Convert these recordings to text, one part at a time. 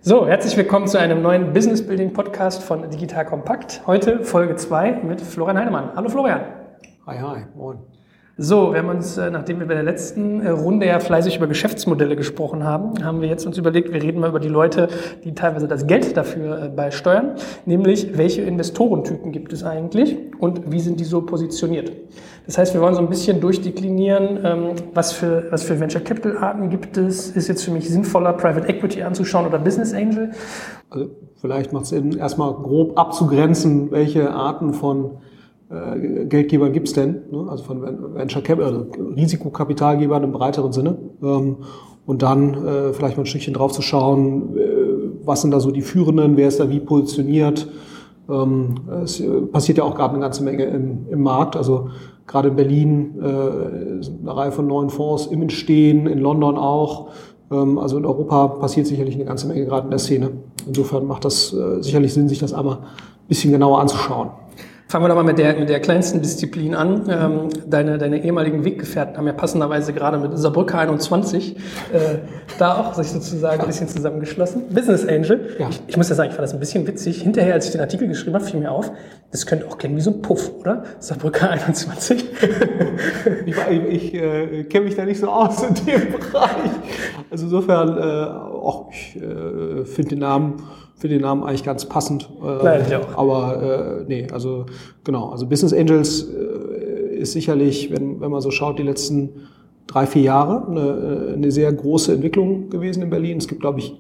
So, herzlich willkommen zu einem neuen Business Building Podcast von Digital Compact. Heute Folge 2 mit Florian Heinemann. Hallo Florian. Hi, moin. So, wir haben uns, nachdem wir bei der letzten Runde ja fleißig über Geschäftsmodelle gesprochen haben, haben wir jetzt uns überlegt, wir reden mal über die Leute, die teilweise das Geld dafür beisteuern, nämlich welche Investorentypen gibt es eigentlich und wie sind die so positioniert. Das heißt, wir wollen so ein bisschen durchdeklinieren, was für Venture Capital Arten gibt es, ist jetzt für mich sinnvoller, Private Equity anzuschauen oder Business Angel. Also vielleicht macht es Sinn, erstmal grob abzugrenzen, welche Arten von Geldgeber gibt es denn, ne? Also von Venture Capital, also Risikokapitalgebern im breiteren Sinne. Und dann vielleicht mal ein Stückchen drauf zu schauen, was sind da so die Führenden, wer ist da wie positioniert. Es passiert ja auch gerade eine ganze Menge im Markt. Also gerade in Berlin eine Reihe von neuen Fonds im Entstehen, in London auch. Also in Europa passiert sicherlich eine ganze Menge gerade in der Szene. Insofern macht das sicherlich Sinn, sich das einmal ein bisschen genauer anzuschauen. Fangen wir doch mal mit der kleinsten Disziplin an. Deine ehemaligen Weggefährten haben ja passenderweise gerade mit Saarbrücker 21 da auch sich sozusagen ein bisschen zusammengeschlossen. Business Angel. Ja. Ich muss ja sagen, ich fand das ein bisschen witzig. Hinterher, als ich den Artikel geschrieben habe, fiel mir auf, das könnte auch klingen wie so ein Puff, oder? Saarbrücker 21. Ich kenne mich da nicht so aus in dem Bereich. Also insofern, ich finde den Namen eigentlich ganz passend. Nein, ich auch. Aber also Business Angels ist sicherlich, wenn man so schaut, die letzten 3-4 Jahre eine sehr große Entwicklung gewesen in Berlin. Es gibt, glaube ich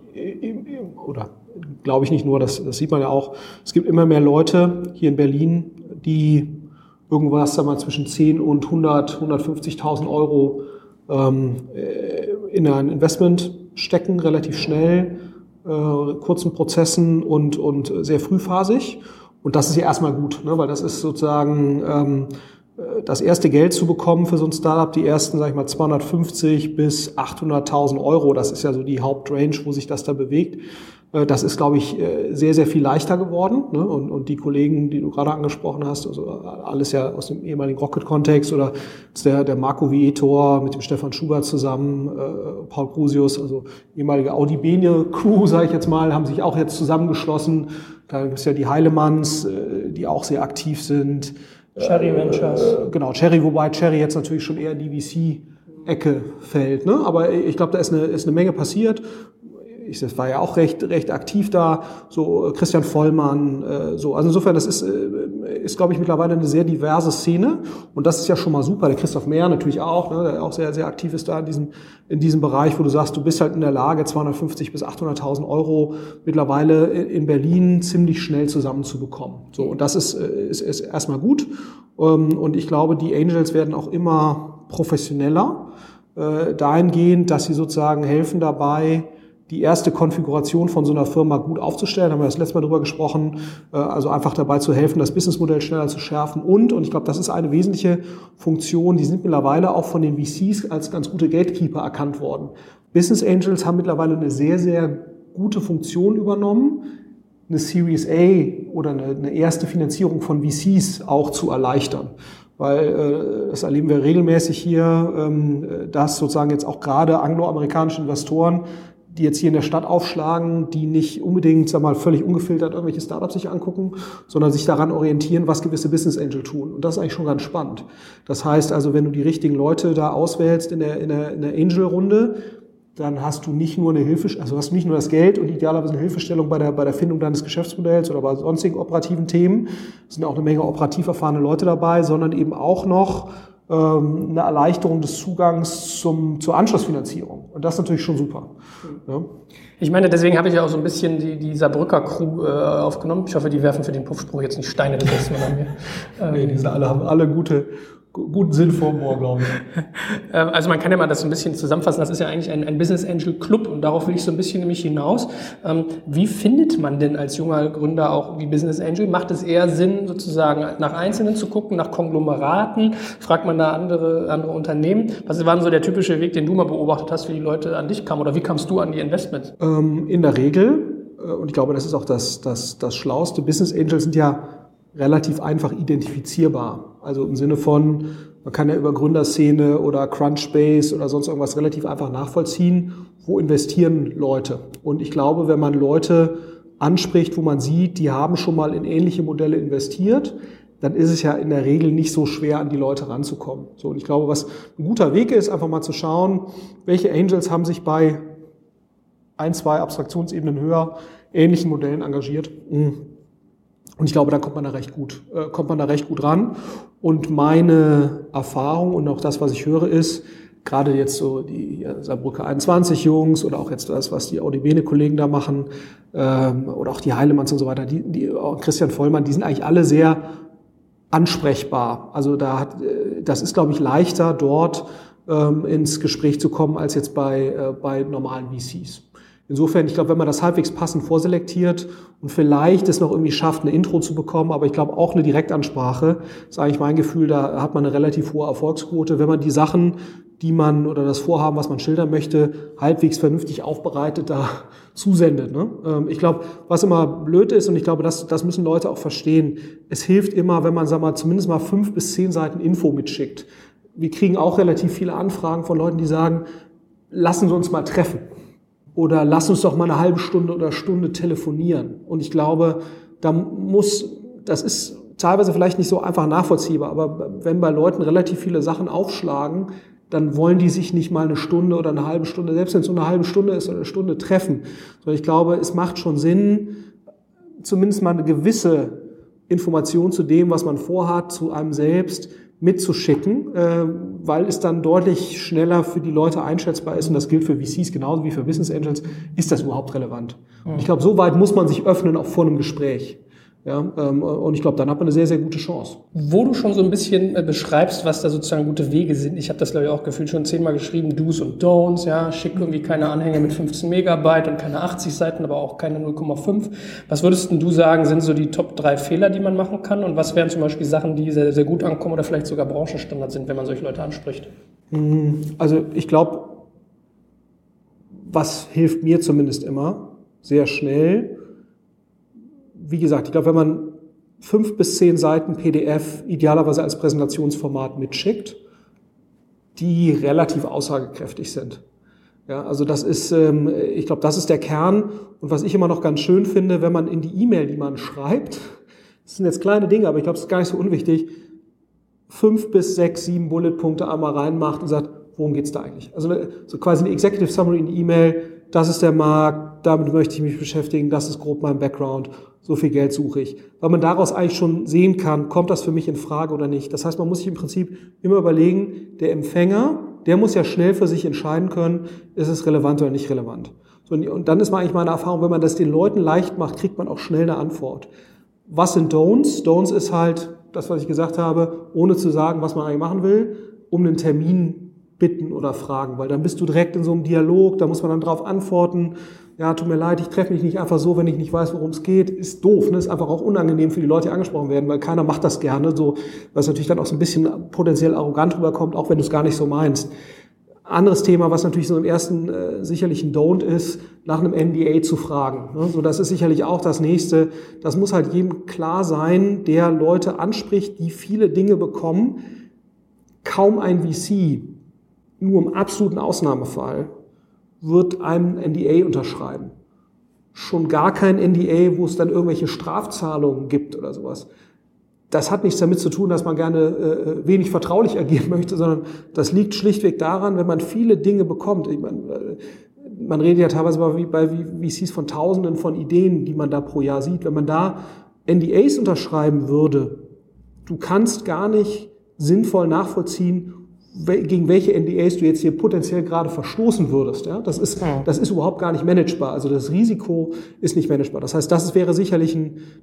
nicht nur, das sieht man ja auch, es gibt immer mehr Leute hier in Berlin, die irgendwas zwischen 10 und 150.000 Euro in ein Investment stecken, relativ schnell, kurzen Prozessen und sehr frühphasig. Und das ist ja erstmal gut, ne? Weil das ist sozusagen das erste Geld zu bekommen für so ein Startup, die ersten, 250 bis 800.000 Euro. Das ist ja so die Hauptrange, wo sich das da bewegt. Das ist, glaube ich, sehr, sehr viel leichter geworden, ne? Und die Kollegen, die du gerade angesprochen hast, also alles ja aus dem ehemaligen Rocket-Kontext oder der Marco Vietor mit dem Stefan Schubert zusammen, Paul Crusius, also ehemalige Audi-Bene-Crew, sage ich jetzt mal, haben sich auch jetzt zusammengeschlossen. Da gibt es ja die Heilemanns, die auch sehr aktiv sind. Cherry Ventures. Genau, Cherry, wobei Cherry jetzt natürlich schon eher in die VC-Ecke fällt, ne? Aber ich glaube, da ist eine Menge passiert. Das war ja auch recht aktiv da, so Christian Vollmann, so. Also insofern, das ist glaube ich, mittlerweile eine sehr diverse Szene. Und das ist ja schon mal super. Der Christoph Mehr natürlich auch, ne, der auch sehr, sehr aktiv ist da in diesem Bereich, wo du sagst, du bist halt in der Lage, 250 bis 800.000 Euro mittlerweile in Berlin ziemlich schnell zusammenzubekommen. So. Und das ist erstmal gut. Und ich glaube, die Angels werden auch immer professioneller, dahingehend, dass sie sozusagen helfen dabei, die erste Konfiguration von so einer Firma gut aufzustellen, haben wir das letzte Mal drüber gesprochen, also einfach dabei zu helfen, das Businessmodell schneller zu schärfen und ich glaube, das ist eine wesentliche Funktion, die sind mittlerweile auch von den VCs als ganz gute Gatekeeper erkannt worden. Business Angels haben mittlerweile eine sehr, sehr gute Funktion übernommen, eine Series A oder eine erste Finanzierung von VCs auch zu erleichtern. Weil das erleben wir regelmäßig hier, dass sozusagen jetzt auch gerade angloamerikanische Investoren, die jetzt hier in der Stadt aufschlagen, die nicht unbedingt, völlig ungefiltert irgendwelche Startups sich angucken, sondern sich daran orientieren, was gewisse Business Angel tun. Und das ist eigentlich schon ganz spannend. Das heißt also, wenn du die richtigen Leute da auswählst in der Angel-Runde, dann hast du nicht nur hast du nicht nur das Geld und idealerweise eine Hilfestellung bei der Findung deines Geschäftsmodells oder bei sonstigen operativen Themen. Es sind auch eine Menge operativ erfahrene Leute dabei, sondern eben auch noch eine Erleichterung des Zugangs zur Anschlussfinanzierung. Und das ist natürlich schon super. Ja. Ich meine, deswegen habe ich ja auch so ein bisschen die Saarbrücker Crew aufgenommen. Ich hoffe, die werfen für den Puffspruch jetzt nicht Steine das nächste Mal an mir. Nee, haben alle guten Sinn vor Humor, glaube ich. Also man kann ja mal das so ein bisschen zusammenfassen. Das ist ja eigentlich ein Business Angel Club und darauf will ich so ein bisschen nämlich hinaus. Wie findet man denn als junger Gründer auch wie Business Angel? Macht es eher Sinn, sozusagen nach Einzelnen zu gucken, nach Konglomeraten? Fragt man da andere Unternehmen? Was war denn so der typische Weg, den du mal beobachtet hast, wie die Leute an dich kamen? Oder wie kamst du an die Investments? In der Regel, und ich glaube, das ist auch das Schlauste, Business Angels sind ja relativ einfach identifizierbar. Also im Sinne von, Man kann ja über Gründerszene oder Crunchbase oder sonst irgendwas relativ einfach nachvollziehen, wo investieren Leute. Und ich glaube, wenn man Leute anspricht, wo man sieht, die haben schon mal in ähnliche Modelle investiert, dann ist es ja in der Regel nicht so schwer, an die Leute ranzukommen. So, und ich glaube, was ein guter Weg ist, einfach mal zu schauen, welche Angels haben sich bei 1, 2 Abstraktionsebenen höher ähnlichen Modellen engagiert. Und ich glaube, da kommt man da recht gut ran. Und meine Erfahrung und auch das, was ich höre, ist, gerade jetzt so die Saarbrücker 21 Jungs oder auch jetzt das, was die Audibene-Kollegen da machen, oder auch die Heilemanns und so weiter, auch Christian Vollmann, die sind eigentlich alle sehr ansprechbar. Also das ist, glaube ich, leichter, dort ins Gespräch zu kommen, als jetzt bei normalen VCs. Insofern, ich glaube, wenn man das halbwegs passend vorselektiert und vielleicht es noch irgendwie schafft, eine Intro zu bekommen, aber ich glaube auch eine Direktansprache, ist eigentlich mein Gefühl, da hat man eine relativ hohe Erfolgsquote, wenn man die Sachen, die man oder das Vorhaben, was man schildern möchte, halbwegs vernünftig aufbereitet da zusendet. Ne? Ich glaube, was immer blöd ist, und ich glaube, das müssen Leute auch verstehen, es hilft immer, wenn man, sagen wir mal, zumindest mal 5 bis 10 Seiten Info mitschickt. Wir kriegen auch relativ viele Anfragen von Leuten, die sagen, lassen Sie uns mal treffen. Oder lass uns doch mal eine halbe Stunde oder Stunde telefonieren. Und ich glaube, das ist teilweise vielleicht nicht so einfach nachvollziehbar, aber wenn bei Leuten relativ viele Sachen aufschlagen, dann wollen die sich nicht mal eine Stunde oder eine halbe Stunde, selbst wenn es so eine halbe Stunde ist oder eine Stunde treffen. Sondern ich glaube, es macht schon Sinn, zumindest mal eine gewisse Information zu dem, was man vorhat, zu einem selbst mitzuschicken, weil es dann deutlich schneller für die Leute einschätzbar ist, und das gilt für VCs genauso wie für Business Angels, ist das überhaupt relevant? Und ich glaube, so weit muss man sich öffnen, auch vor einem Gespräch. Ja, und ich glaube, dann hat man eine sehr, sehr gute Chance. Wo du schon so ein bisschen beschreibst, was da sozusagen gute Wege sind. Ich habe das, glaube ich, auch gefühlt schon 10-mal geschrieben, Do's und Don'ts. Ja, schick irgendwie keine Anhänge mit 15 Megabyte und keine 80 Seiten, aber auch keine 0,5. Was würdest denn du sagen, sind so die Top 3 Fehler, die man machen kann? Und was wären zum Beispiel Sachen, die sehr, sehr gut ankommen oder vielleicht sogar Branchenstandard sind, wenn man solche Leute anspricht? Also ich glaube, was hilft mir zumindest immer, sehr schnell, wie gesagt, ich glaube, wenn man 5 bis 10 Seiten PDF idealerweise als Präsentationsformat mitschickt, die relativ aussagekräftig sind. Ja, also das ist, ich glaube, das ist der Kern. Und was ich immer noch ganz schön finde, wenn man in die E-Mail, die man schreibt, das sind jetzt kleine Dinge, aber ich glaube, es ist gar nicht so unwichtig, 5 bis 6, 7 Bulletpunkte einmal reinmacht und sagt, worum geht's da eigentlich? Also so quasi eine Executive Summary in die E-Mail, das ist der Markt, damit möchte ich mich beschäftigen, das ist grob mein Background, so viel Geld suche ich. Weil man daraus eigentlich schon sehen kann, kommt das für mich in Frage oder nicht. Das heißt, man muss sich im Prinzip immer überlegen, der Empfänger, der muss ja schnell für sich entscheiden können, ist es relevant oder nicht relevant. So, und dann ist mal eigentlich meine Erfahrung, wenn man das den Leuten leicht macht, kriegt man auch schnell eine Antwort. Was sind Don'ts? Don'ts ist halt das, was ich gesagt habe, ohne zu sagen, was man eigentlich machen will, um einen Termin bitten oder fragen, weil dann bist du direkt in so einem Dialog, da muss man dann drauf antworten, ja, tut mir leid, ich treffe mich nicht einfach so, wenn ich nicht weiß, worum es geht, ist doof, ne? Ist einfach auch unangenehm für die Leute, die angesprochen werden, weil keiner macht das gerne, so, was natürlich dann auch so ein bisschen potenziell arrogant rüberkommt, auch wenn du es gar nicht so meinst. Anderes Thema, was natürlich so im ersten sicherlich ein Don't ist, nach einem NDA zu fragen. Ne? So, das ist sicherlich auch das Nächste. Das muss halt jedem klar sein, der Leute anspricht, die viele Dinge bekommen. Kaum ein VC, nur im absoluten Ausnahmefall, wird einen NDA unterschreiben. Schon gar kein NDA, wo es dann irgendwelche Strafzahlungen gibt oder sowas. Das hat nichts damit zu tun, dass man gerne wenig vertraulich agieren möchte, sondern das liegt schlichtweg daran, wenn man viele Dinge bekommt. Ich meine, man redet ja teilweise bei VCs von Tausenden von Ideen, die man da pro Jahr sieht. Wenn man da NDAs unterschreiben würde, du kannst gar nicht sinnvoll nachvollziehen, gegen welche NDAs du jetzt hier potenziell gerade verstoßen würdest. Ja? Das ist überhaupt gar nicht managebar. Also das Risiko ist nicht managebar. Das heißt, das wäre sicherlich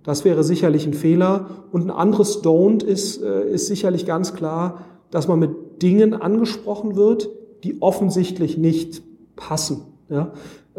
ein Fehler. Und ein anderes Don't ist sicherlich ganz klar, dass man mit Dingen angesprochen wird, die offensichtlich nicht passen. Ja?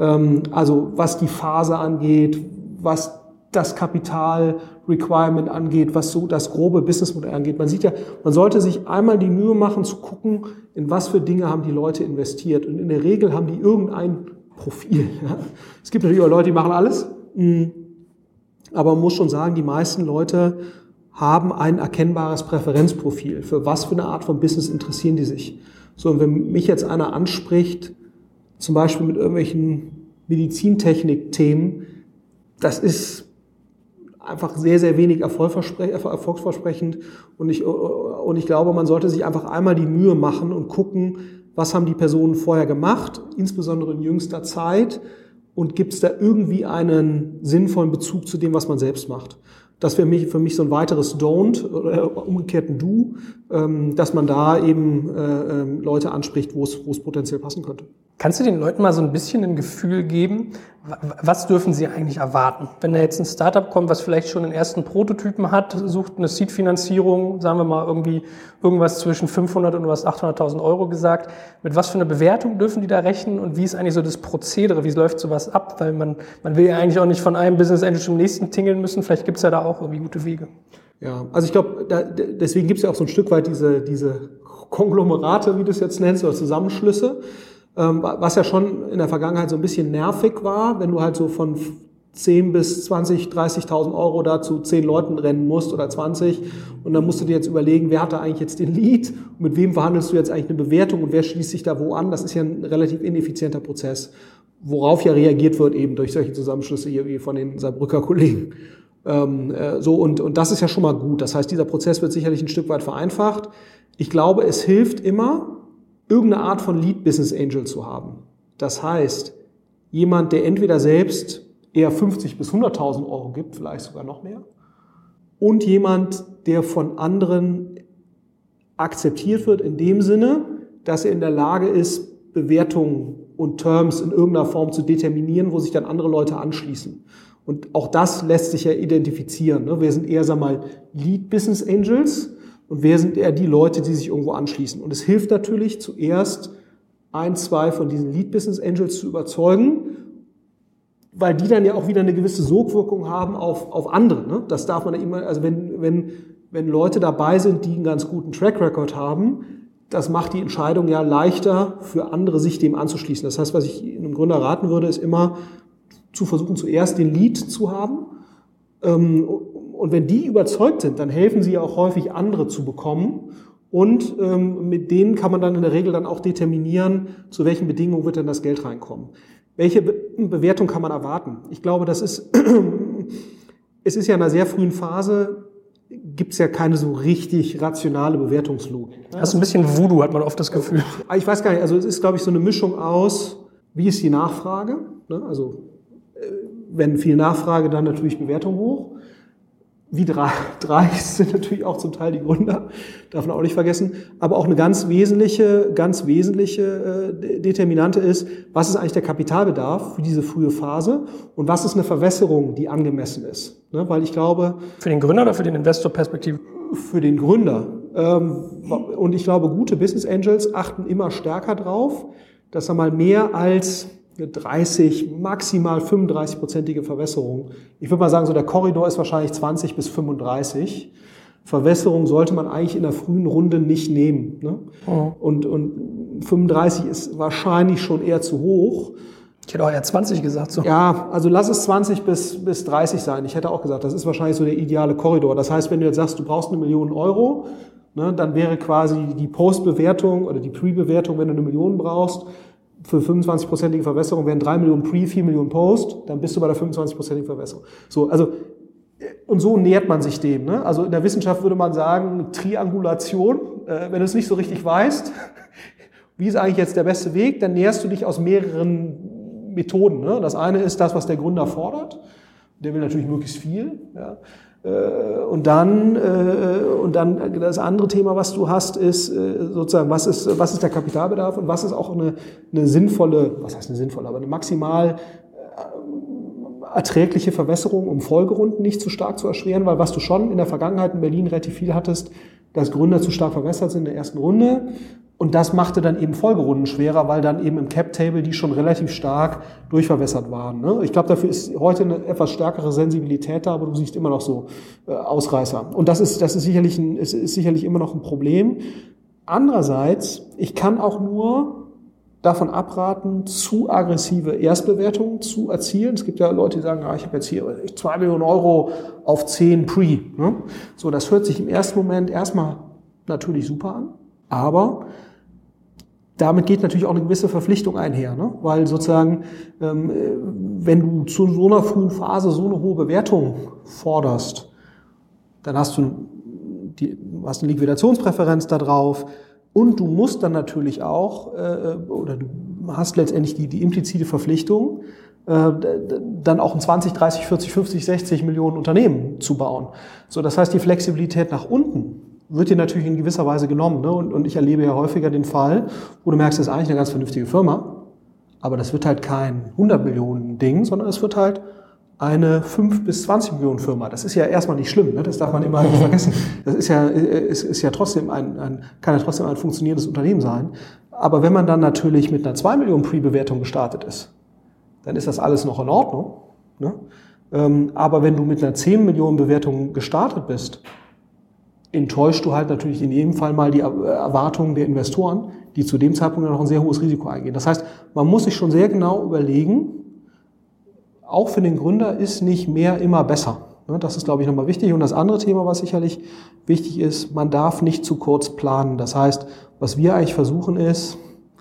Also was die Phase angeht, was das Kapital-Requirement angeht, was so das grobe Businessmodell angeht. Man sieht ja, man sollte sich einmal die Mühe machen zu gucken, in was für Dinge haben die Leute investiert. Und in der Regel haben die irgendein Profil. Ja. Es gibt natürlich auch Leute, die machen alles. Aber man muss schon sagen, die meisten Leute haben ein erkennbares Präferenzprofil. Für was für eine Art von Business interessieren die sich? So, und wenn mich jetzt einer anspricht, zum Beispiel mit irgendwelchen Medizintechnik-Themen, das ist einfach sehr, sehr wenig erfolgsversprechend. Und ich glaube, man sollte sich einfach einmal die Mühe machen und gucken, was haben die Personen vorher gemacht, insbesondere in jüngster Zeit, und gibt es da irgendwie einen sinnvollen Bezug zu dem, was man selbst macht. Das wäre für mich so ein weiteres Don't oder umgekehrt ein Do, dass man da eben Leute anspricht, wo es potenziell passen könnte. Kannst du den Leuten mal so ein bisschen ein Gefühl geben, was dürfen sie eigentlich erwarten? Wenn da jetzt ein Startup kommt, was vielleicht schon den ersten Prototypen hat, sucht eine Seed-Finanzierung, sagen wir mal irgendwie irgendwas zwischen 500 und du hast 800.000 Euro gesagt. Mit was für einer Bewertung dürfen die da rechnen und wie ist eigentlich so das Prozedere? Wie läuft sowas ab? Weil man will ja eigentlich auch nicht von einem Business Angel zum nächsten tingeln müssen. Vielleicht gibt es ja da auch irgendwie gute Wege. Ja, also ich glaube, deswegen gibt es ja auch so ein Stück weit diese Konglomerate, wie du es jetzt nennst, oder Zusammenschlüsse. Was ja schon in der Vergangenheit so ein bisschen nervig war, wenn du halt so von 10 bis 20, 30.000 Euro da zu 10 Leuten rennen musst oder 20 und dann musst du dir jetzt überlegen, wer hat da eigentlich jetzt den Lead und mit wem verhandelst du jetzt eigentlich eine Bewertung und wer schließt sich da wo an. Das ist ja ein relativ ineffizienter Prozess, worauf ja reagiert wird eben durch solche Zusammenschlüsse hier wie von den Saarbrücker Kollegen. Und das ist ja schon mal gut. Das heißt, dieser Prozess wird sicherlich ein Stück weit vereinfacht. Ich glaube, es hilft immer, irgendeine Art von Lead Business Angel zu haben. Das heißt, jemand, der entweder selbst eher 50 bis 100.000 Euro gibt, vielleicht sogar noch mehr, und jemand, der von anderen akzeptiert wird in dem Sinne, dass er in der Lage ist, Bewertungen und Terms in irgendeiner Form zu determinieren, wo sich dann andere Leute anschließen. Und auch das lässt sich ja identifizieren. Wer sind eher, sagen wir mal, Lead Business Angels? Und wer sind eher die Leute, die sich irgendwo anschließen? Und es hilft natürlich zuerst, 1, 2 von diesen Lead Business Angels zu überzeugen, weil die dann ja auch wieder eine gewisse Sogwirkung haben auf andere. Ne? Das darf man ja immer, also wenn Leute dabei sind, die einen ganz guten Track Record haben, das macht die Entscheidung ja leichter für andere, sich dem anzuschließen. Das heißt, was ich einem Gründer raten würde, ist immer zu versuchen, zuerst den Lead zu haben. Und wenn die überzeugt sind, dann helfen sie ja auch häufig, andere zu bekommen. Und mit denen kann man dann in der Regel dann auch determinieren, zu welchen Bedingungen wird denn das Geld reinkommen. Welche Bewertung kann man erwarten? Ich glaube, es ist ja in einer sehr frühen Phase, gibt es ja keine so richtig rationale Bewertungslogik. Das ist ein bisschen Voodoo, hat man oft das Gefühl. Ich weiß gar nicht, also es ist, glaube ich, so eine Mischung aus, wie ist die Nachfrage? Also wenn viel Nachfrage, dann natürlich Bewertung hoch. Wie dreist sind natürlich auch zum Teil die Gründer, darf man auch nicht vergessen. Aber auch eine ganz wesentliche Determinante ist, was ist eigentlich der Kapitalbedarf für diese frühe Phase und was ist eine Verwässerung, die angemessen ist. Weil ich glaube... Für den Gründer oder für den Investor-Perspektive? Für den Gründer. Und ich glaube, gute Business Angels achten immer stärker drauf, dass er mal mehr als 30, maximal 35%ige Verwässerung. Ich würde mal sagen, so der Korridor ist wahrscheinlich 20 bis 35. Verwässerung sollte man eigentlich in der frühen Runde nicht nehmen. Ne? Oh. Und 35 ist wahrscheinlich schon eher zu hoch. Ich hätte auch eher 20 gesagt. So. Ja, also lass es 20 bis 30 sein. Ich hätte auch gesagt, das ist wahrscheinlich so der ideale Korridor. Das heißt, wenn du jetzt sagst, du brauchst 1 Million Euro, ne, dann wäre quasi die Post-Bewertung oder die Pre-Bewertung, wenn du 1 Million brauchst, für 25%ige Verwässerung wären 3 Millionen Pre, 4 Millionen Post, dann bist du bei der 25%igen Verwässerung. So, also, und so nähert man sich dem, ne? Also in der Wissenschaft würde man sagen, Triangulation, wenn du es nicht so richtig weißt, wie ist eigentlich jetzt der beste Weg, dann näherst du dich aus mehreren Methoden, ne? Das eine ist das, was der Gründer fordert. Der will natürlich möglichst viel, ja. Und dann das andere Thema, was du hast, ist sozusagen, was ist der Kapitalbedarf und was ist auch eine sinnvolle, was heißt eine sinnvolle, aber eine maximal erträgliche Verwässerung, um Folgerunden nicht zu stark zu erschweren, weil was du schon in der Vergangenheit in Berlin relativ viel hattest, dass Gründer zu stark verwässert sind in der ersten Runde. Und das machte dann eben Folgerunden schwerer, weil dann eben im Cap-Table die schon relativ stark durchverwässert waren. Ne? Ich glaube, dafür ist heute eine etwas stärkere Sensibilität da, aber du siehst immer noch so Ausreißer. Und das ist sicherlich immer noch ein Problem. Andererseits, ich kann auch nur davon abraten, zu aggressive Erstbewertungen zu erzielen. Es gibt ja Leute, die sagen, ich habe jetzt hier 2 Millionen Euro auf 10 Pre. Ne? So, das hört sich im ersten Moment erstmal natürlich super an, aber damit geht natürlich auch eine gewisse Verpflichtung einher, ne? Weil sozusagen, wenn du zu so einer frühen Phase so eine hohe Bewertung forderst, dann hast du eine Liquidationspräferenz da drauf. Und du musst dann natürlich auch, oder du hast letztendlich die implizite Verpflichtung, dann auch ein 20, 30, 40, 50, 60 Millionen Unternehmen zu bauen. So, das heißt, die Flexibilität nach unten wird dir natürlich in gewisser Weise genommen. Ne? Und ich erlebe ja häufiger den Fall, wo du merkst, das ist eigentlich eine ganz vernünftige Firma, aber das wird halt kein 100 Millionen Ding, sondern es wird halt eine 5 bis 20 Millionen Firma. Das ist ja erstmal nicht schlimm, ne? Das darf man immer nicht vergessen. Das ist ja trotzdem kann ja trotzdem ein funktionierendes Unternehmen sein. Aber wenn man dann natürlich mit einer 2 Millionen Pre-Bewertung gestartet ist, dann ist das alles noch in Ordnung. Ne? Aber wenn du mit einer 10 Millionen Bewertung gestartet bist, enttäuscht du halt natürlich in jedem Fall mal die Erwartungen der Investoren, die zu dem Zeitpunkt noch ein sehr hohes Risiko eingehen. Das heißt, man muss sich schon sehr genau überlegen, auch für den Gründer ist nicht mehr immer besser. Das ist, glaube ich, nochmal wichtig. Und das andere Thema, was sicherlich wichtig ist, man darf nicht zu kurz planen. Das heißt, was wir eigentlich versuchen ist,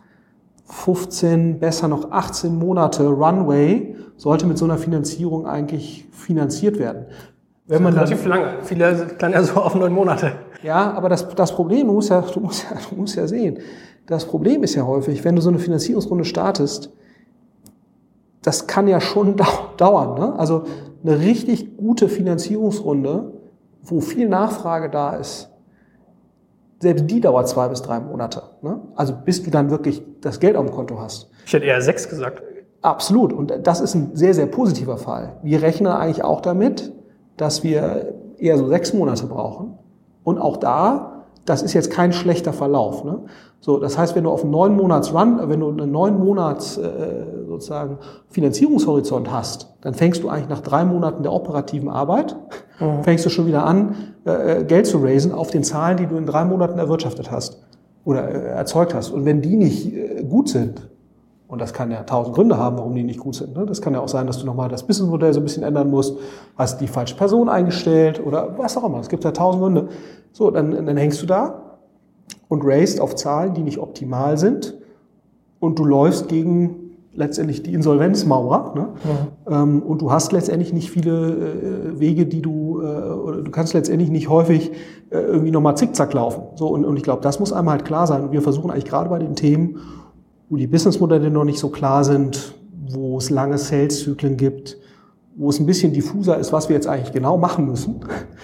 15, besser noch 18 Monate Runway sollte mit so einer Finanzierung eigentlich finanziert werden. Wenn man relativ lange. Viele planen ja so auf 9 Monate. Ja, aber das Problem, du musst ja sehen, das Problem ist ja häufig, wenn du so eine Finanzierungsrunde startest, das kann ja schon dauern. Ne? Also eine richtig gute Finanzierungsrunde, wo viel Nachfrage da ist, selbst die dauert 2 bis 3 Monate. Ne? Also bis du dann wirklich das Geld auf dem Konto hast. Ich hätte eher 6 gesagt. Absolut. Und das ist ein sehr, sehr positiver Fall. Wir rechnen eigentlich auch damit, dass wir eher so 6 Monate brauchen. Und auch da, das ist jetzt kein schlechter Verlauf. Ne? So, das heißt, wenn du auf einen 9 Monats wenn du einen 9 Monats sozusagen Finanzierungshorizont hast, dann fängst du eigentlich nach 3 Monaten der operativen Arbeit, fängst du schon wieder an, Geld zu raisen auf den Zahlen, die du in 3 Monaten erwirtschaftet hast oder erzeugt hast. Und wenn die nicht gut sind, und das kann ja 1000 Gründe haben, warum die nicht gut sind. Ne? Das kann ja auch sein, dass du nochmal das Businessmodell so ein bisschen ändern musst, hast die falsche Person eingestellt oder was auch immer. Es gibt ja 1000 Gründe. So, dann hängst du da und raised auf Zahlen, die nicht optimal sind und du läufst gegen letztendlich die Insolvenzmauer. Ne? Ja. Und du hast letztendlich nicht viele Wege, oder du kannst letztendlich nicht häufig irgendwie nochmal zickzack laufen. So, und ich glaube, das muss einem halt klar sein. Und wir versuchen eigentlich gerade bei den Themen, wo die Businessmodelle noch nicht so klar sind, wo es lange Sales-Zyklen gibt, wo es ein bisschen diffuser ist, was wir jetzt eigentlich genau machen müssen,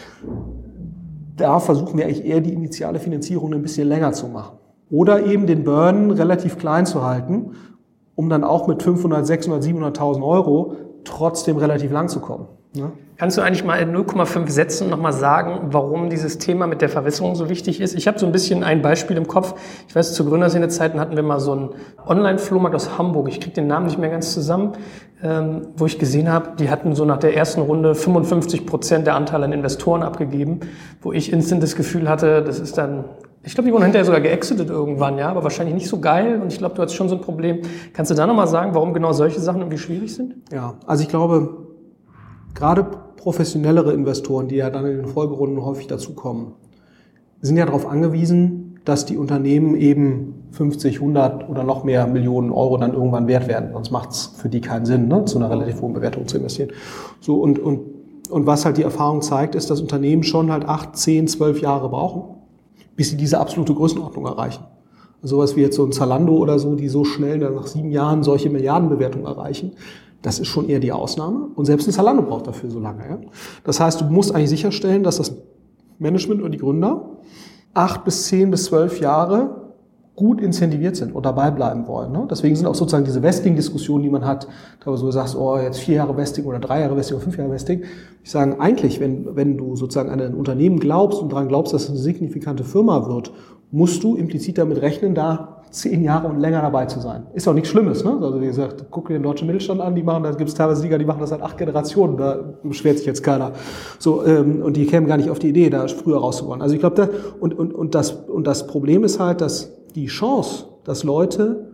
da versuchen wir eigentlich eher die initiale Finanzierung ein bisschen länger zu machen. Oder eben den Burn relativ klein zu halten, um dann auch mit 500, 600, 700.000 Euro trotzdem relativ lang zu kommen. Ne? Kannst du eigentlich mal in 0,5 Sätzen nochmal sagen, warum dieses Thema mit der Verwässerung so wichtig ist? Ich habe so ein bisschen ein Beispiel im Kopf. Ich weiß, zu Gründerszene-Zeiten hatten wir mal so einen Online-Flohmarkt aus Hamburg. Ich kriege den Namen nicht mehr ganz zusammen, wo ich gesehen habe, die hatten so nach der ersten Runde 55% der Anteile an Investoren abgegeben, wo ich instant das Gefühl hatte, das ist dann, ich glaube, die wurden hinterher sogar geexitet irgendwann, ja, aber wahrscheinlich nicht so geil. Und ich glaube, du hast schon so ein Problem. Kannst du da nochmal sagen, warum genau solche Sachen irgendwie schwierig sind? Ja, also ich glaube, gerade professionellere Investoren, die ja dann in den Folgerunden häufig dazukommen, sind ja darauf angewiesen, dass die Unternehmen eben 50, 100 oder noch mehr Millionen Euro dann irgendwann wert werden. Sonst macht es für die keinen Sinn, ne, zu einer relativ hohen Bewertung zu investieren. So, und was halt die Erfahrung zeigt, ist, dass Unternehmen schon halt 8, 10, 12 Jahre brauchen, bis sie diese absolute Größenordnung erreichen. Also sowas wie jetzt so ein Zalando oder so, die so schnell dann nach 7 Jahren solche Milliardenbewertungen erreichen, das ist schon eher die Ausnahme. Und selbst ein Zalando braucht dafür so lange. Ja? Das heißt, du musst eigentlich sicherstellen, dass das Management oder die Gründer 8 bis 10 bis 12 Jahre gut incentiviert sind und dabei bleiben wollen. Ne? Deswegen sind auch sozusagen diese Vesting-Diskussionen, die man hat, da du sagst, oh, jetzt 4 Jahre Vesting oder 3 Jahre Vesting oder 5 Jahre Vesting. Ich sage eigentlich, wenn du sozusagen an ein Unternehmen glaubst und daran glaubst, dass es eine signifikante Firma wird, musst du implizit damit rechnen, da 10 Jahre und länger dabei zu sein. Ist auch nichts Schlimmes, ne? Also wie gesagt, guck dir den deutschen Mittelstand an, da gibt es teilweise Sieger, die machen das seit 8 Generationen, da beschwert sich jetzt keiner. So, und die kämen gar nicht auf die Idee, da früher rauszuwollen. Also ich glaube, das Problem ist halt, dass die Chance, dass Leute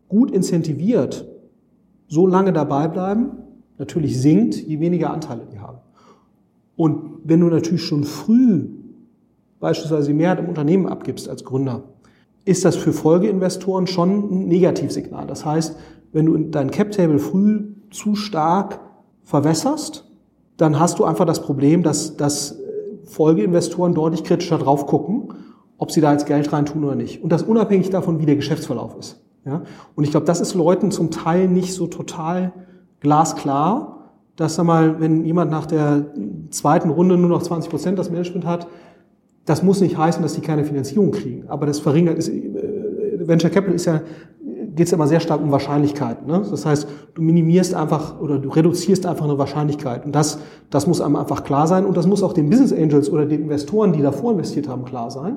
gut incentiviert so lange dabei bleiben, natürlich sinkt, je weniger Anteile die haben. Und wenn du natürlich schon früh beispielsweise die Mehrheit im Unternehmen abgibst als Gründer, ist das für Folgeinvestoren schon ein Negativsignal. Das heißt, wenn du dein Cap-Table früh zu stark verwässerst, dann hast du einfach das Problem, dass Folgeinvestoren deutlich kritischer drauf gucken, ob sie da jetzt Geld reintun oder nicht. Und das unabhängig davon, wie der Geschäftsverlauf ist. Ja? Und ich glaube, das ist Leuten zum Teil nicht so total glasklar, dass, sag mal, wenn jemand nach der zweiten Runde nur noch 20% das Management hat, das muss nicht heißen, dass die keine Finanzierung kriegen. Aber das verringert ist, Venture Capital geht es immer sehr stark um Wahrscheinlichkeiten. Ne? Das heißt, du minimierst einfach oder du reduzierst einfach eine Wahrscheinlichkeit. Und das muss einem einfach klar sein. Und das muss auch den Business Angels oder den Investoren, die davor investiert haben, klar sein.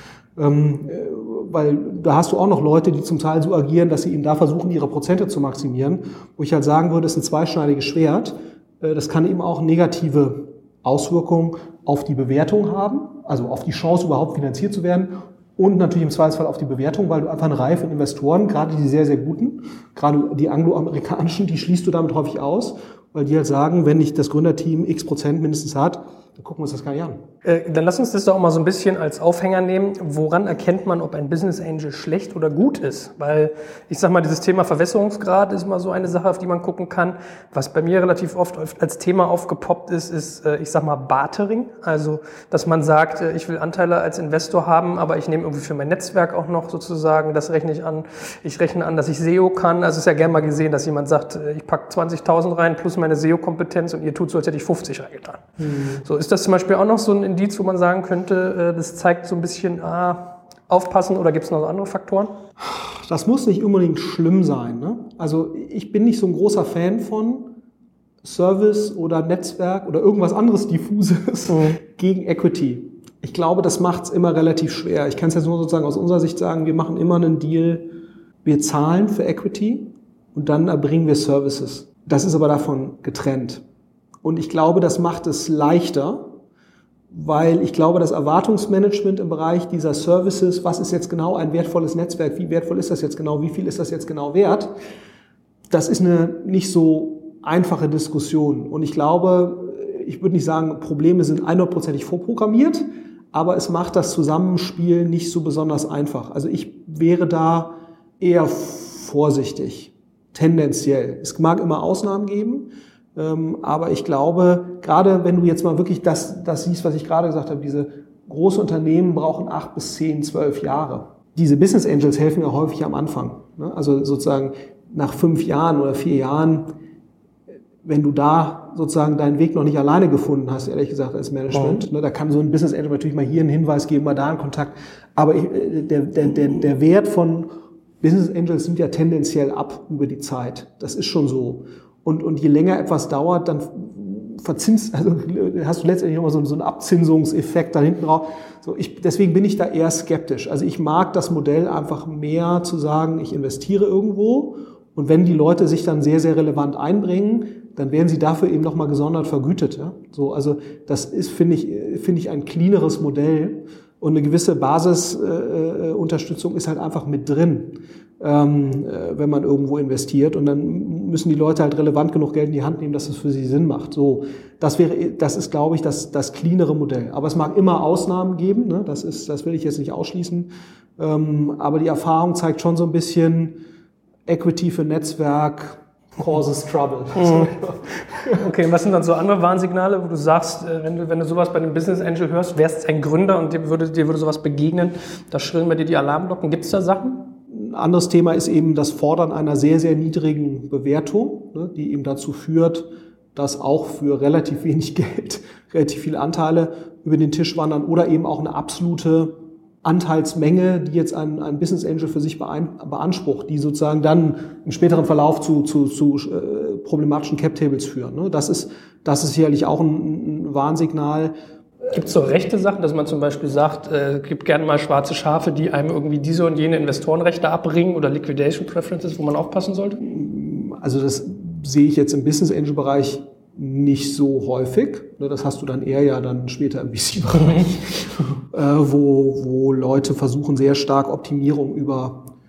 Weil da hast du auch noch Leute, die zum Teil so agieren, dass sie eben da versuchen, ihre Prozente zu maximieren. Wo ich halt sagen würde, das ist ein zweischneidiges Schwert. Das kann eben auch negative Auswirkungen auf die Bewertung haben, also auf die Chance, überhaupt finanziert zu werden und natürlich im Zweifelsfall auf die Bewertung, weil du einfach eine Reihe von Investoren, gerade die sehr, sehr guten, gerade die angloamerikanischen, die schließt du damit häufig aus, weil die halt sagen, wenn nicht das Gründerteam X% mindestens hat, dann gucken wir uns das gar nicht an. Dann lass uns das doch mal so ein bisschen als Aufhänger nehmen. Woran erkennt man, ob ein Business Angel schlecht oder gut ist? Weil ich sag mal, dieses Thema Verwässerungsgrad ist mal so eine Sache, auf die man gucken kann. Was bei mir relativ oft als Thema aufgepoppt ist, ich sag mal, Bartering. Also, dass man sagt, ich will Anteile als Investor haben, aber ich nehme irgendwie für mein Netzwerk auch noch sozusagen, das rechne ich an. Ich rechne an, dass ich SEO kann. Also, es ist ja gerne mal gesehen, dass jemand sagt, ich packe 20.000 rein plus meine SEO-Kompetenz und ihr tut so, als hätte ich 50 reingetan. So, ist das zum Beispiel auch noch so ein Indiz, wo man sagen könnte, das zeigt so ein bisschen, aufpassen, oder gibt es noch andere Faktoren? Das muss nicht unbedingt schlimm sein. Ne? Also ich bin nicht so ein großer Fan von Service oder Netzwerk oder irgendwas anderes Diffuses gegen Equity. Ich glaube, das macht es immer relativ schwer. Ich kann es jetzt nur sozusagen aus unserer Sicht sagen, wir machen immer einen Deal, wir zahlen für Equity und dann erbringen wir Services. Das ist aber davon getrennt. Und ich glaube, das macht es leichter, weil ich glaube, das Erwartungsmanagement im Bereich dieser Services, was ist jetzt genau ein wertvolles Netzwerk, wie wertvoll ist das jetzt genau, wie viel ist das jetzt genau wert, das ist eine nicht so einfache Diskussion. Und ich glaube, ich würde nicht sagen, Probleme sind 100%ig vorprogrammiert, aber es macht das Zusammenspiel nicht so besonders einfach. Also ich wäre da eher vorsichtig, tendenziell. Es mag immer Ausnahmen geben, aber ich glaube, gerade wenn du jetzt mal wirklich das siehst, was ich gerade gesagt habe, diese großen Unternehmen brauchen 8 bis 10, 12 Jahre. Diese Business Angels helfen ja häufig am Anfang. Also sozusagen nach 5 Jahren oder 4 Jahren, wenn du da sozusagen deinen Weg noch nicht alleine gefunden hast, ehrlich gesagt, als Management, da kann so ein Business Angel natürlich mal hier einen Hinweis geben, mal da einen Kontakt. Aber der Wert von Business Angels nimmt ja tendenziell ab über die Zeit. Das ist schon so. Und je länger etwas dauert, dann hast du letztendlich immer so einen Abzinsungseffekt da hinten raus. Deswegen bin ich da eher skeptisch. Also ich mag das Modell einfach mehr zu sagen, ich investiere irgendwo und wenn die Leute sich dann sehr, sehr relevant einbringen, dann werden sie dafür eben nochmal gesondert vergütet. Ja? Also das ist, finde ich, ein cleaneres Modell und eine gewisse Basisunterstützung ist halt einfach mit drin, wenn man irgendwo investiert, und dann müssen die Leute halt relevant genug Geld in die Hand nehmen, dass es für sie Sinn macht. So, das ist, glaube ich, das cleanere Modell. Aber es mag immer Ausnahmen geben, ne? Das will ich jetzt nicht ausschließen. Aber die Erfahrung zeigt schon so ein bisschen, Equity für Netzwerk causes trouble. Okay, und was sind dann so andere Warnsignale, wo du sagst, wenn du sowas bei einem Business Angel hörst, wärst ein Gründer und dir würde sowas begegnen, da schrillen bei dir die Alarmglocken. Gibt es da Sachen? Ein anderes Thema ist eben das Fordern einer sehr, sehr niedrigen Bewertung, ne, die eben dazu führt, dass auch für relativ wenig Geld relativ viele Anteile über den Tisch wandern oder eben auch eine absolute Anteilsmenge, die jetzt ein Business Angel für sich beansprucht, die sozusagen dann im späteren Verlauf zu problematischen Cap-Tables führen. Ne. Das ist sicherlich auch ein Warnsignal. Gibt es so rechte Sachen, dass man zum Beispiel sagt, gibt gerne mal schwarze Schafe, die einem irgendwie diese und jene Investorenrechte abbringen oder Liquidation Preferences, wo man aufpassen sollte? Also das sehe ich jetzt im Business Angel Bereich nicht so häufig. Das hast du dann eher ja dann später im VC-Bereich, wo Leute versuchen, sehr stark Optimierung über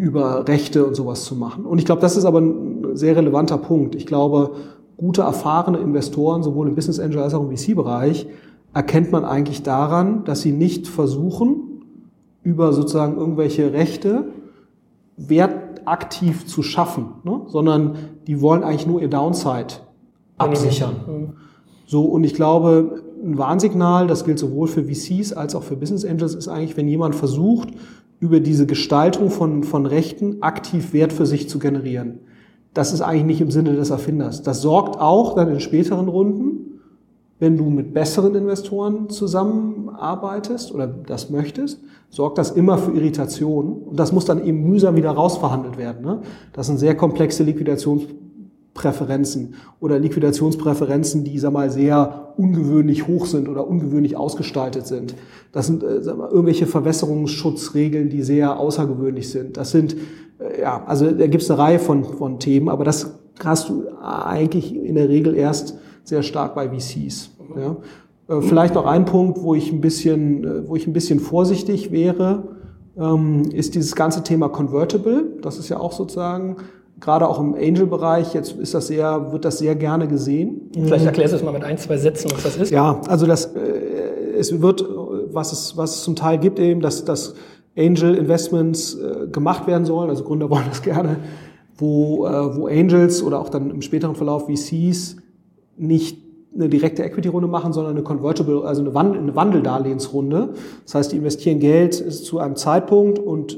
über Rechte und sowas zu machen. Und ich glaube, das ist aber ein sehr relevanter Punkt. Ich glaube, gute, erfahrene Investoren, sowohl im Business Angel als auch im VC-Bereich, erkennt man eigentlich daran, dass sie nicht versuchen, über sozusagen irgendwelche Rechte Wert aktiv zu schaffen, ne? Sondern die wollen eigentlich nur ihr Downside absichern. So, und ich glaube, ein Warnsignal, das gilt sowohl für VCs als auch für Business Angels, ist eigentlich, wenn jemand versucht, über diese Gestaltung von Rechten aktiv Wert für sich zu generieren. Das ist eigentlich nicht im Sinne des Erfinders. Das sorgt auch dann in späteren Runden, wenn du mit besseren Investoren zusammenarbeitest oder das möchtest, sorgt das immer für Irritation. Und das muss dann eben mühsam wieder rausverhandelt werden, ne? Das sind sehr komplexe Liquidationspräferenzen oder Liquidationspräferenzen, die, sag mal, sehr ungewöhnlich hoch sind oder ungewöhnlich ausgestaltet sind. Das sind irgendwelche Verwässerungsschutzregeln, die sehr außergewöhnlich sind. Das sind, also da gibt es eine Reihe von Themen, aber das hast du eigentlich in der Regel erst sehr stark bei VCs. Ja. Vielleicht noch ein Punkt, wo ich ein bisschen vorsichtig wäre, ist dieses ganze Thema Convertible. Das ist ja auch sozusagen gerade auch im Angel-Bereich, jetzt wird das sehr gerne gesehen. Vielleicht erklärst du es mal mit 1, 2 Sätzen, was das ist. Ja, also es wird, was es zum Teil gibt eben, dass Angel-Investments gemacht werden sollen, also Gründer wollen das gerne, wo Angels oder auch dann im späteren Verlauf VCs nicht eine direkte Equity-Runde machen, sondern eine Convertible, also eine Wandeldarlehensrunde. Das heißt, die investieren Geld zu einem Zeitpunkt und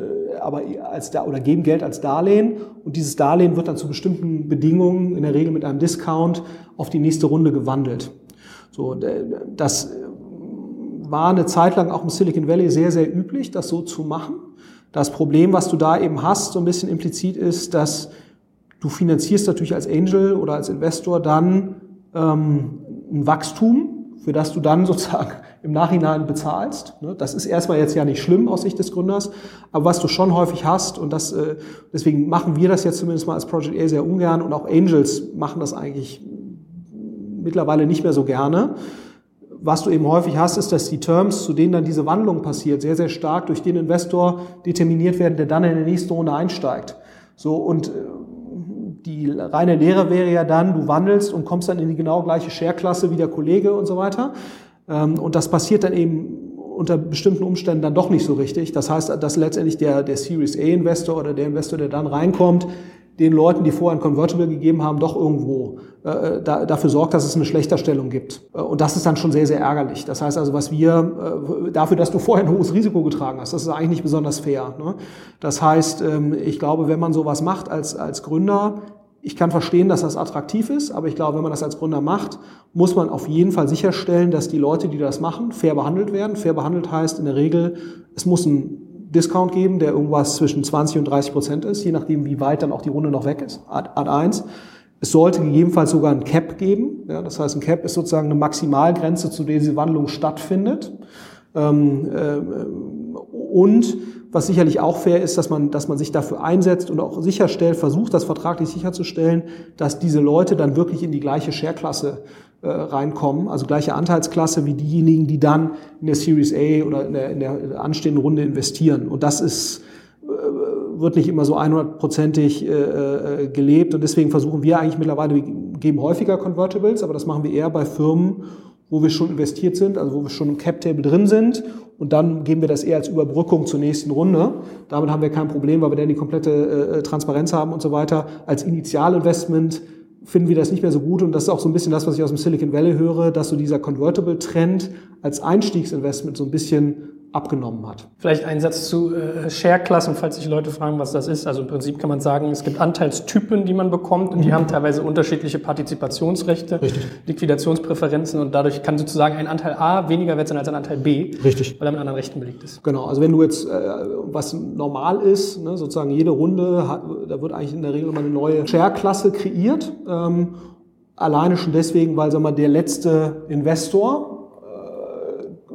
oder geben Geld als Darlehen und dieses Darlehen wird dann zu bestimmten Bedingungen, in der Regel mit einem Discount, auf die nächste Runde gewandelt. So, das war eine Zeit lang auch im Silicon Valley sehr, sehr üblich, das so zu machen. Das Problem, was du da eben hast, so ein bisschen implizit ist, dass du finanzierst natürlich als Angel oder als Investor dann ein Wachstum, für das du dann sozusagen im Nachhinein bezahlst. Das ist erstmal jetzt ja nicht schlimm aus Sicht des Gründers, aber was du schon häufig hast, und deswegen machen wir das jetzt zumindest mal als Project A sehr ungern und auch Angels machen das eigentlich mittlerweile nicht mehr so gerne. Was du eben häufig hast, ist, dass die Terms, zu denen dann diese Wandlung passiert, sehr, sehr stark durch den Investor determiniert werden, der dann in die nächste Runde einsteigt. So, und die reine Lehre wäre ja dann, du wandelst und kommst dann in die genau gleiche Share-Klasse wie der Kollege und so weiter. Und das passiert dann eben unter bestimmten Umständen dann doch nicht so richtig. Das heißt, dass letztendlich der Series A-Investor oder der Investor, der dann reinkommt, den Leuten, die vorher ein Convertible gegeben haben, doch irgendwo dafür sorgt, dass es eine Schlechterstellung gibt. Und das ist dann schon sehr, sehr ärgerlich. Das heißt also, dafür, dass du vorher ein hohes Risiko getragen hast, das ist eigentlich nicht besonders fair, ne? Das heißt, ich glaube, wenn man sowas macht als Gründer, ich kann verstehen, dass das attraktiv ist, aber ich glaube, wenn man das als Gründer macht, muss man auf jeden Fall sicherstellen, dass die Leute, die das machen, fair behandelt werden. Fair behandelt heißt in der Regel, es muss ein Discount geben, der irgendwas zwischen 20% und 30% ist, je nachdem, wie weit dann auch die Runde noch weg ist, Art 1. Es sollte gegebenenfalls sogar ein Cap geben. Ja, das heißt, ein Cap ist sozusagen eine Maximalgrenze, zu der diese Wandlung stattfindet. Und was sicherlich auch fair ist, dass man sich dafür einsetzt und auch versucht, das vertraglich sicherzustellen, dass diese Leute dann wirklich in die gleiche Share-Klasse reinkommen, also gleiche Anteilsklasse wie diejenigen, die dann in der Series A oder in der anstehenden Runde investieren. Und das wird nicht immer so 100%ig gelebt. Und deswegen versuchen wir eigentlich mittlerweile, wir geben häufiger Convertibles, aber das machen wir eher bei Firmen, wo wir schon investiert sind, also wo wir schon im Cap-Table drin sind. Und dann geben wir das eher als Überbrückung zur nächsten Runde. Damit haben wir kein Problem, weil wir dann die komplette Transparenz haben und so weiter. Als Initialinvestment finden wir das nicht mehr so gut. Und das ist auch so ein bisschen das, was ich aus dem Silicon Valley höre, dass so dieser Convertible-Trend als Einstiegsinvestment so ein bisschen abgenommen hat. Vielleicht ein Satz zu Share-Klassen, falls sich Leute fragen, was das ist. Also im Prinzip kann man sagen, es gibt Anteilstypen, die man bekommt und die haben teilweise unterschiedliche Partizipationsrechte, Richtig. Liquidationspräferenzen und dadurch kann sozusagen ein Anteil A weniger wert sein als ein Anteil B, Richtig. weil er mit anderen Rechten belegt ist. Genau, also wenn du jetzt, was normal ist, ne, sozusagen jede Runde, da wird eigentlich in der Regel immer eine neue Share-Klasse kreiert, alleine schon deswegen, weil, sagen wir mal, der letzte Investor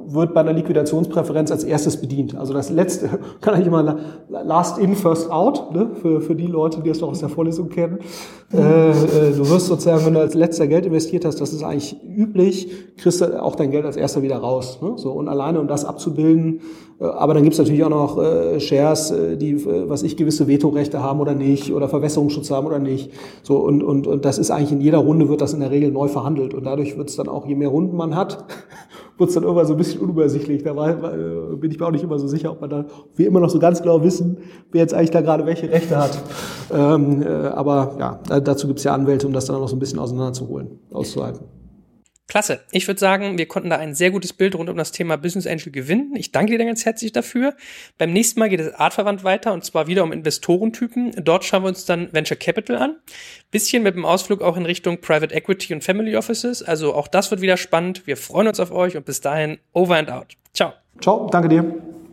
wird bei einer Liquidationspräferenz als erstes bedient. Also das letzte, kann eigentlich immer last in, first out, ne? Für die Leute, die das noch aus der Vorlesung kennen. Du wirst sozusagen, wenn du als letzter Geld investiert hast, das ist eigentlich üblich, kriegst du auch dein Geld als erster wieder raus. Ne? So, und alleine, um das abzubilden, aber dann gibt's natürlich auch noch Shares, die, gewisse Vetorechte haben oder nicht, oder Verwässerungsschutz haben oder nicht. So, und das ist eigentlich in jeder Runde wird das in der Regel neu verhandelt. Und dadurch wird's dann auch, je mehr Runden man hat, wird's dann irgendwann so ein bisschen unübersichtlich. Da bin ich mir auch nicht immer so sicher, ob man da wie immer noch so ganz genau wissen, wer jetzt eigentlich da gerade welche Rechte hat. Aber ja, dazu gibt's ja Anwälte, um das dann noch so ein bisschen auszuhalten. Klasse. Ich würde sagen, wir konnten da ein sehr gutes Bild rund um das Thema Business Angel gewinnen. Ich danke dir ganz herzlich dafür. Beim nächsten Mal geht es artverwandt weiter und zwar wieder um Investorentypen. Dort schauen wir uns dann Venture Capital an. Bisschen mit dem Ausflug auch in Richtung Private Equity und Family Offices. Also auch das wird wieder spannend. Wir freuen uns auf euch und bis dahin over and out. Ciao. Ciao, danke dir.